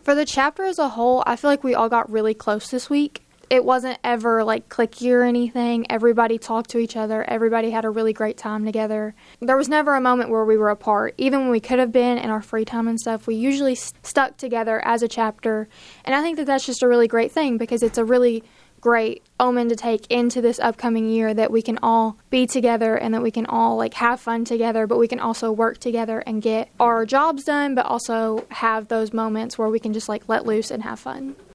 For the chapter as a whole, I feel like we all got really close this week. It wasn't ever like cliquey or anything. Everybody talked to each other. Everybody had a really great time together. There was never a moment where we were apart. Even when we could have been in our free time and stuff, we usually stuck together as a chapter. And I think that that's just a really great thing because it's a really great omen to take into this upcoming year, that we can all be together and that we can all like have fun together, but we can also work together and get our jobs done, but also have those moments where we can just like let loose and have fun.